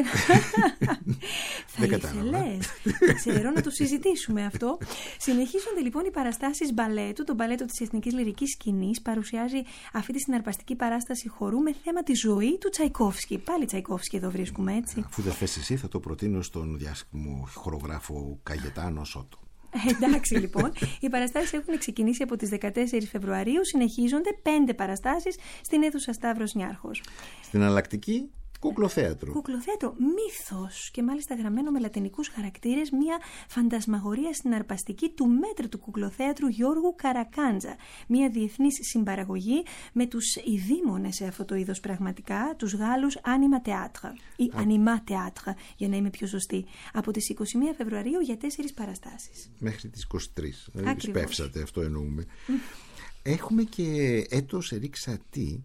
Θα ήθελες? Ξέρω, να το συζητήσουμε αυτό. Συνεχίζονται λοιπόν οι παραστάσεις μπαλέτου. Το μπαλέτο της Εθνικής Λυρικής Σκηνής παρουσιάζει αυτή τη συναρπαστική παράσταση χορού με θέμα τη ζωή του Τσαϊκόφσκι. Πάλι Τσαϊκόφσκι εδώ βρίσκουμε, έτσι. Αφού δεν θες εσύ, θα το προτείνω στον διάσημο χορογράφο Καγετάνο Σότο. Εντάξει λοιπόν, οι παραστάσεις έχουν ξεκινήσει από τις 14 Φεβρουαρίου, συνεχίζονται 5 παραστάσεις στην αίθουσα Σταύρος Νιάρχος. Στην αλλακτική Κουκλοθέατρο. Κουκλοθέατρο, μύθος και μάλιστα γραμμένο με λατινικούς χαρακτήρες, μια φαντασμαγορία συναρπαστική του μέτρου του κουκλοθέατρου Γιώργου Καρακάντζα. Μια διεθνής συμπαραγωγή με τους ειδήμονες σε αυτό το είδος πραγματικά, τους Γάλλους Anima Theatre ή Anima Theatre, για να είμαι πιο σωστή. Από τις 21 Φεβρουαρίου για 4 παραστάσεις. Μέχρι τις 23. Σπεύσατε, αυτό εννοούμε. Έχουμε και έτος Ρίξατη.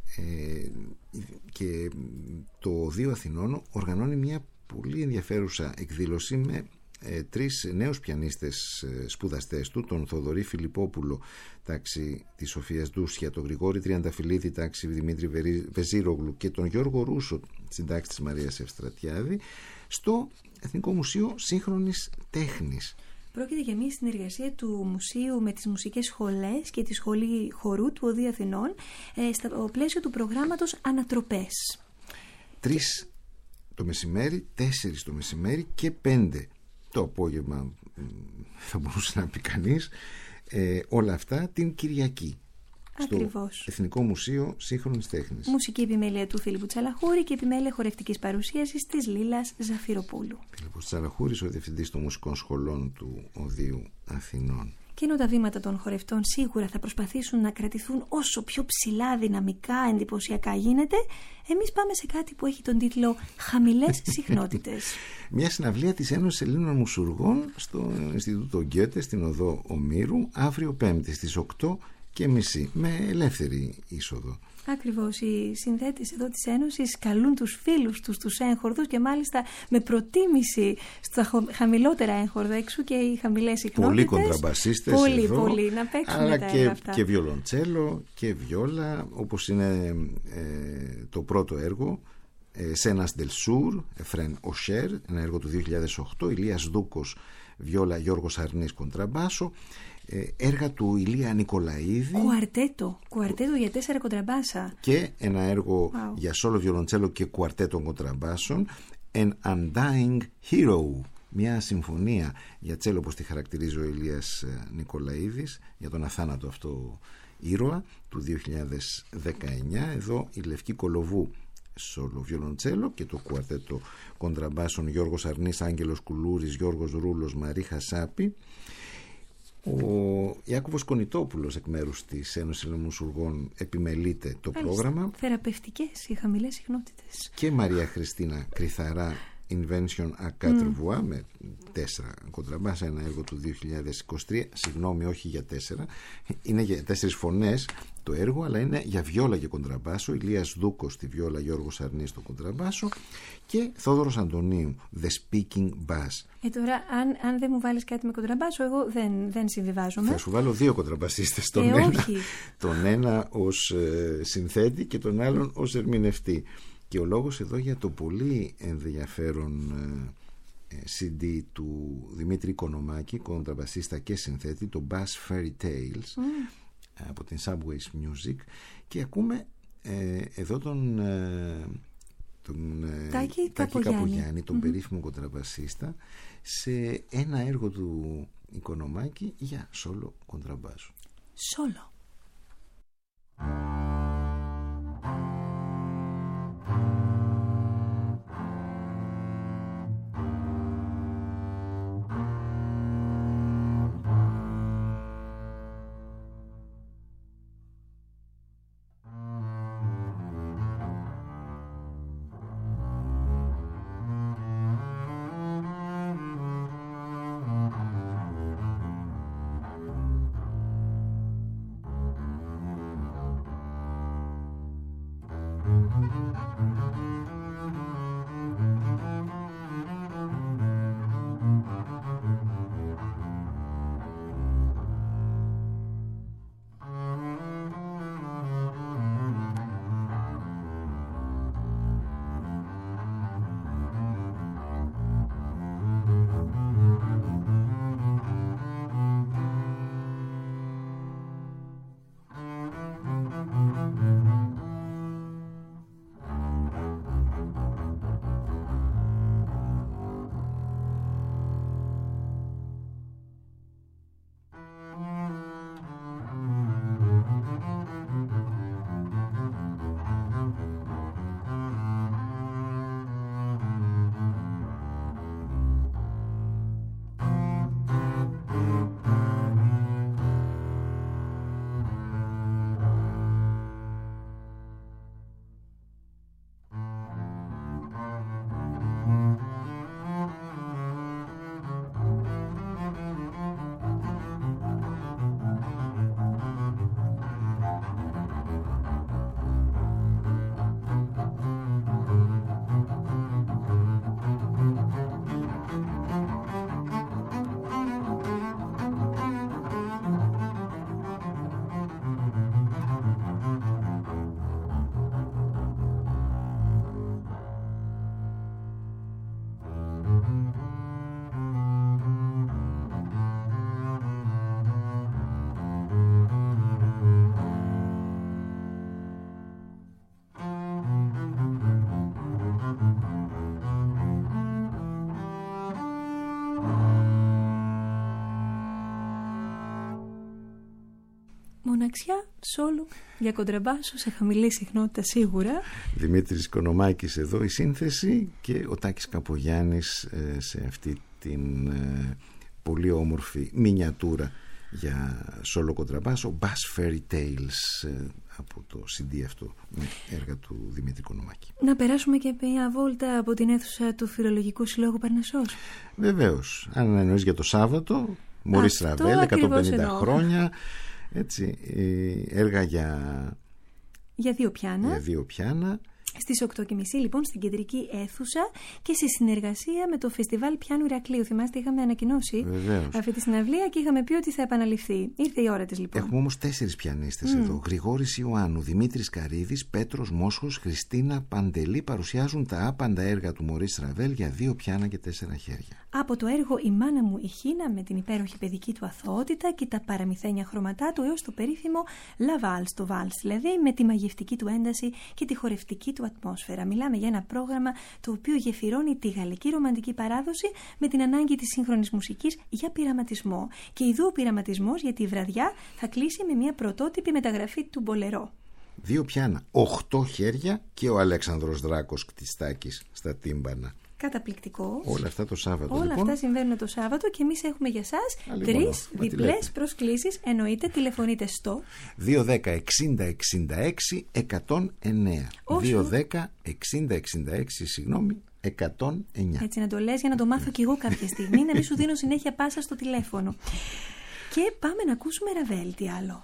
Και το Δίο Αθηνών οργανώνει μια πολύ ενδιαφέρουσα εκδήλωση με 3 νέους πιανίστες σπουδαστές του, τον Θοδωρή Φιλιππόπουλο, τάξη της Σοφίας Ντούσια, τον Γρηγόρη Τριανταφυλλίδη, τάξη Δημήτρη Βεζίρογλου, και τον Γιώργο Ρούσο, στην τάξη της Μαρίας Ευστρατιάδη, στο Εθνικό Μουσείο Σύγχρονης Τέχνης. Πρόκειται για μια συνεργασία του μουσείου με τις μουσικές σχολές και τη σχολή χορού του Οδείου Αθηνών στο πλαίσιο του προγράμματος Ανατροπές. 3 το μεσημέρι, 4 το μεσημέρι και 5 το απόγευμα, θα μπορούσε να πει κανείς, όλα αυτά την Κυριακή. Ακριβώς. Στο Εθνικό Μουσείο Σύγχρονης Τέχνης. Μουσική επιμέλεια του Φίλιππου Τσαλαχούρη και επιμέλεια χορευτικής παρουσίασης της Λίλας Ζαφυροπούλου. Φίλιππος Τσαλαχούρης, ο διευθυντής των μουσικών σχολών του Οδείου Αθηνών. Και ενώ τα βήματα των χορευτών σίγουρα θα προσπαθήσουν να κρατηθούν όσο πιο ψηλά, δυναμικά, εντυπωσιακά γίνεται, εμείς πάμε σε κάτι που έχει τον τίτλο «Χαμηλές συχνότητες». Μια συναυλία της Ένωσης Ελλήνων Μουσουργών στο Ινστιτούτο Γκιότε, στην οδό Ομήρου, αύριο Πέμπτη στις 8:30 με ελεύθερη είσοδο. Ακριβώς, οι συνθέτες εδώ της Ένωσης καλούν τους φίλους τους, τους έγχορδους, και μάλιστα με προτίμηση στα χαμηλότερα έγχορδα, εξού και οι χαμηλές συχνότητες. Πολλοί κοντραμπασίστες εδώ, πολύ, να παίξουν αλλά τα έργα αυτά. και βιολοντσέλο και βιόλα, όπως είναι το πρώτο έργο, Σένας Ντελσούρ, Εφρέν Οσέρ, ένα έργο του 2008, Ηλίας Δούκος βιόλα, Γιώργος Αρνής κοντραμπάσο, έργα του Ηλία Νικολαίδη, κουαρτέτο για 4 κοντραμπάσα, και ένα έργο για σόλο βιολοντσέλο και κουαρτέτο κοντραμπάσων, An Undying Hero, μια συμφωνία για τσέλο, όπως τη χαρακτηρίζει ο Ηλίας Νικολαίδης, για τον αθάνατο αυτό ήρωα του 2019. Εδώ η Λευκή Κολοβού σόλο βιολοντσέλο και το κουαρτέτο κοντραμπάσων, Γιώργος Αρνής, Άγγελος Κουλούρης, Γιώργος Ρούλος, Μαρή Χασάπη. Ο Ιάκωβος Κονιτόπουλος, εκ μέρους της Ένωσης Ελλήνων Μουσουργών, επιμελείται το πρόγραμμα. Θεραπευτικές οι χαμηλές συχνότητες. Και Μαρία Χριστίνα Κρυθαρά, Invention à quatre voix, με 4 κοντραμπάσα, ένα έργο του 2023. Συγγνώμη, όχι για 4, είναι για 4 φωνές το έργο, αλλά είναι για βιόλα και κοντραμπάσο. Ηλίας Δούκος στη βιόλα, Γιώργος Αρνής στο κοντραμπάσο και Θόδωρος Αντωνίου, The Speaking Bass. Τώρα, αν δεν μου βάλεις κάτι με κοντραμπάσο, εγώ δεν συμβιβάζομαι. Θα σου βάλω 2 κοντραμπασίστες, τον ένα ως συνθέτη και τον άλλον ως ερμηνευτή. Και ο λόγος εδώ για το πολύ ενδιαφέρον CD του Δημήτρη Κονομάκη, κοντραμπασίστα και συνθέτη, το Bass Fairy Tales, από την Subways Music, και ακούμε εδώ τον Τάκη Καπογιάννη, τον περίφημο κοντραμπασίστα, σε ένα έργο του Κονομάκη για σόλο κοντραμπάσο. Σόλο. Μοναξιά, σόλο, για κοντραμπάσο σε χαμηλή συχνότητα σίγουρα. Δημήτρης Κονομάκης εδώ η σύνθεση και ο Τάκης Καπογιάννης σε αυτή την πολύ όμορφη μινιατούρα για σόλο κοντραμπάσο, Bass Fairy Tales, από το CD αυτό, με έργα του Δημήτρη Κονομάκη. Να περάσουμε και μια βόλτα από την αίθουσα του Φιλολογικού Συλλόγου Παρνασσός. Βεβαίως, αν εννοείς για το Σάββατο, Μωρίς Ραβέλ, 150 χρόνια, έτσι, έργα για δύο πιάνα. Στις 8.30 λοιπόν στην κεντρική αίθουσα και σε συνεργασία με το Φεστιβάλ Πιάνου Ηρακλείου. Θυμάστε, είχαμε ανακοινώσει αυτή τη συναυλία και είχαμε πει ότι θα επαναληφθεί. Ήρθε η ώρα της λοιπόν. Έχουμε όμως 4 πιανίστες εδώ. Γρηγόρης Ιωάννου, Δημήτρης Καρίδης, Πέτρος Μόσχος, Χριστίνα Παντελή παρουσιάζουν τα άπαντα έργα του Μωρίς Ραβέλ για 2 πιάνα και 4 χέρια. Από το έργο «Η μάνα μου η Χίνα» με την υπέροχη παιδική του αθωότητα και τα παραμυθένια χρωματά του έως το περίφημο La Valse, το Valse δηλαδή, με τη μαγευτική του ένταση και τη χορευτική του ατμόσφαιρα. Μιλάμε για ένα πρόγραμμα το οποίο γεφυρώνει τη γαλλική ρομαντική παράδοση με την ανάγκη της σύγχρονης μουσικής για πειραματισμό. Και ειδού ο πειραματισμός, γιατί η βραδιά θα κλείσει με μια πρωτότυπη μεταγραφή του Μπολερό. 2 πιάνα, 8 χέρια και ο Αλέξανδρος Δράκος Κτιστάκης στα τύμπανα. Καταπληκτικό. Όλα αυτά το Σάββατο. Όλα λοιπόν. Αυτά συμβαίνουν το Σάββατο και εμείς έχουμε για σας 3 διπλές προσκλήσεις. Εννοείται, τηλεφωνείτε στο 210 60 66 109. 210 60 66, συγγνώμη, 109. Έτσι να το λες για να το μάθω κι εγώ κάποια στιγμή, να μην σου δίνω συνέχεια πάσα στο τηλέφωνο. Και πάμε να ακούσουμε Ραβέλ, τι άλλο.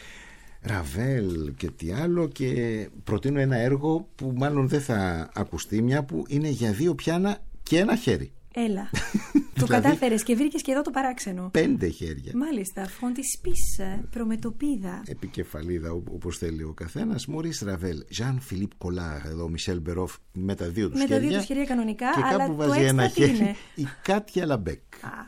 Ραβέλ και τι άλλο, και προτείνω ένα έργο που μάλλον δεν θα ακουστεί, μια που είναι για 2 πιάνα και 1 χέρι. Έλα, το κατάφερες και βρήκες και εδώ το παράξενο. 5 χέρια. Μάλιστα, φροντισπίς, προμετωπίδα. Επικεφαλίδα, όπως θέλει ο καθένας. Μωρίς Ραβέλ, Ζαν Φιλίπ Κολάρ, εδώ Μισελ Μπερόφ με τα 2 τους χέρια. Με τα 2 τους χέρια κανονικά, και αλλά κάπου το βάζει ένα χέρι είναι η Κάτια Λαμπέκ.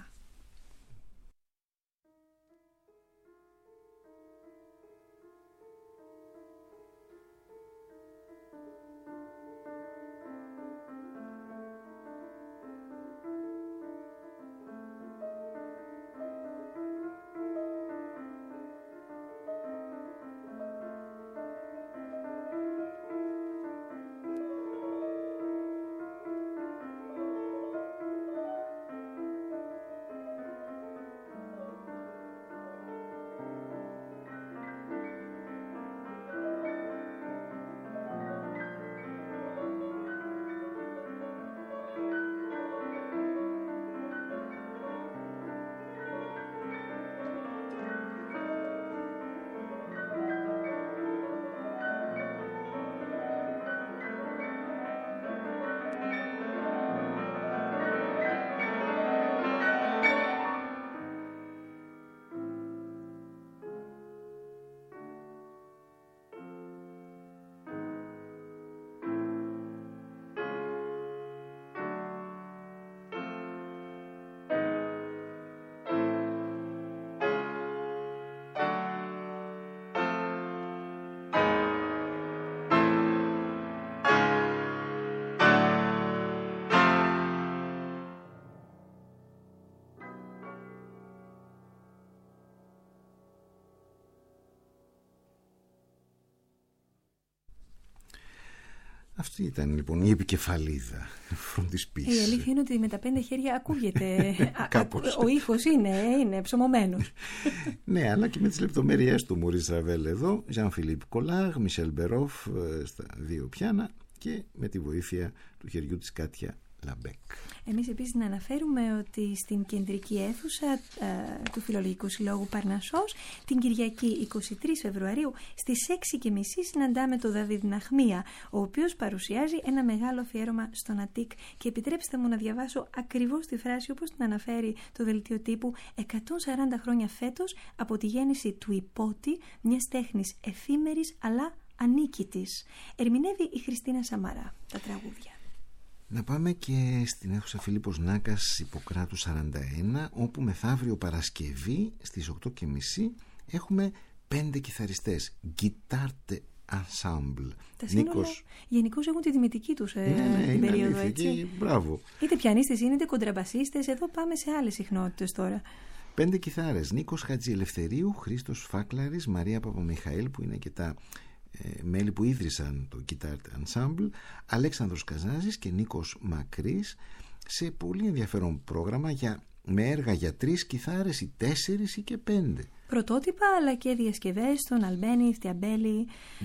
Αυτή ήταν λοιπόν η επικεφαλίδα φροντισπίς. Η αλήθεια είναι ότι με τα 5 χέρια ακούγεται. Ο ήχος είναι ψωμωμένος. Ναι, αλλά και με τις λεπτομέρειες του Μωρίς Ραβέλ εδώ. Ζαν Φιλίπ Κολάρ, Μισελ Μπερόφ στα 2 πιάνα και με τη βοήθεια του χεριού της Κάτια Λαμπέκ. Εμείς επίσης να αναφέρουμε ότι στην κεντρική αίθουσα του Φιλολογικού Συλλόγου Παρνασσός την Κυριακή 23 Φεβρουαρίου στις 6.30 συναντάμε τον Δαβίδ Ναχμία, ο οποίος παρουσιάζει ένα μεγάλο αφιέρωμα στον Αττικ, και επιτρέψτε μου να διαβάσω ακριβώς τη φράση όπως την αναφέρει το δελτίο τύπου: 140 χρόνια φέτος από τη γέννηση του Υπότη, μιας τέχνης εφήμερης αλλά ανίκητης. Ερμηνεύει η Χριστίνα Σαμαρά τα τραγούδια. Να πάμε και στην αίθουσα Φίλιππος Νάκας Ιπποκράτου 41, όπου μεθαύριο Παρασκευή στις 8.30 έχουμε 5 κιθαριστές, Guitarte Ensemble. Τα σύνολα γενικώς έχουν τη τιμητική τους την περίοδο, έτσι. Μπράβο. Είτε πιανίστες είναι, είτε κοντραμπασίστες. Εδώ πάμε σε άλλες συχνότητες τώρα. 5 κιθάρες: Νίκος Χατζιελευθερίου, Χρήστος Φάκλαρης, Μαρία Παπαμιχαήλ, που είναι και τα μέλη που ίδρυσαν το Guitar Ensemble, Αλέξανδρος Καζάζης και Νίκος Μακρύς, σε πολύ ενδιαφέρον πρόγραμμα με έργα για 3 κιθάρες ή 4 ή και 5. Πρωτότυπα αλλά και διασκευές των Αλμπένι, Φτιαμπέλη,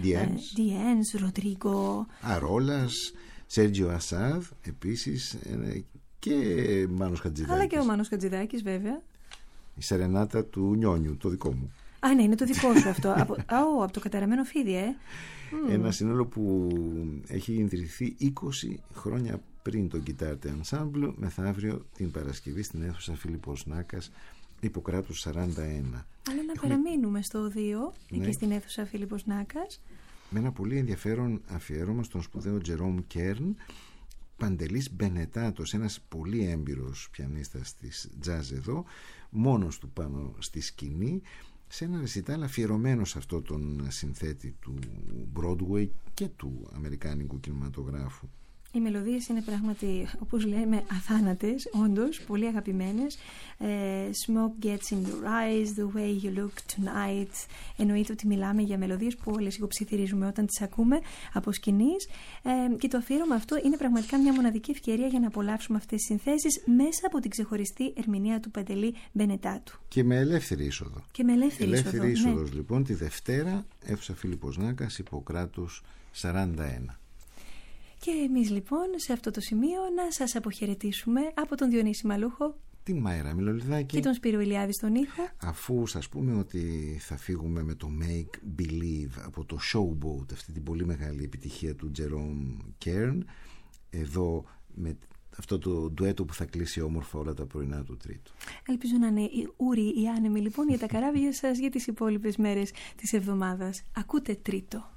Διένς, Ροντρίγκο, Αρόλας, Σέργιο Ασάδ επίσης, και Μάνος Χατζηδάκης. Αλλά και ο Μάνος Χατζηδάκης, βέβαια. Η Σερενάτα του Νιόνιου, το δικό μου. Α, ναι, είναι το δικό σου αυτό. από το Καταραμένο Φίδι, Ένα σύνολο που έχει ιδρυθεί 20 χρόνια πριν το Guitar Ensemble, μεθαύριο την Παρασκευή στην αίθουσα Φίλιππος Νάκας, Ιπποκράτους 41. Αλλά να παραμείνουμε στο 2, εκεί στην αίθουσα Φίλιππος Νάκας. Με ένα πολύ ενδιαφέρον αφιέρωμα στον σπουδαίο Τζερόμ Κέρν, Παντελής Μπενετάτος, ένας πολύ έμπειρος πιανίστας της jazz εδώ, μόνος του πάνω στη σκηνή, σε ένα ρεσιτάλ αφιερωμένο σε αυτό τον συνθέτη του Broadway και του αμερικάνικου κινηματογράφου. Οι μελωδίες είναι πράγματι, όπως λέμε, αθάνατες, όντως, πολύ αγαπημένες. Smoke gets in your eyes, the way you look tonight. Εννοείται ότι μιλάμε για μελωδίες που όλες υποψιθυρίζουμε όταν τις ακούμε από σκηνής. Και το αφιέρωμα αυτό είναι πραγματικά μια μοναδική ευκαιρία για να απολαύσουμε αυτές τις συνθέσεις μέσα από την ξεχωριστή ερμηνεία του Παντελή Μπενετάτου. Και με ελεύθερη είσοδο. Και με ελεύθερη είσοδος, ναι. Λοιπόν, τη Δευτέρα, αίθουσα Φίλιππος Νάκας, Ιπποκράτους 41. Και εμείς λοιπόν σε αυτό το σημείο να σας αποχαιρετήσουμε από τον Διονύση Μαλούχο, την Μάιρα Μιλολιδάκη και τον Σπύρο Ηλιάδη στον ήχο, αφού σας πούμε ότι θα φύγουμε με το Make Believe από το Showboat, αυτή την πολύ μεγάλη επιτυχία του Jerome Kern, εδώ με αυτό το ντουέτο που θα κλείσει όμορφα όλα τα πρωινά του Τρίτου. Ελπίζω να είναι ούροι ή άνεμοι λοιπόν για τα καράβια σας για τις υπόλοιπες μέρες της εβδομάδας. Ακούτε Τρίτο.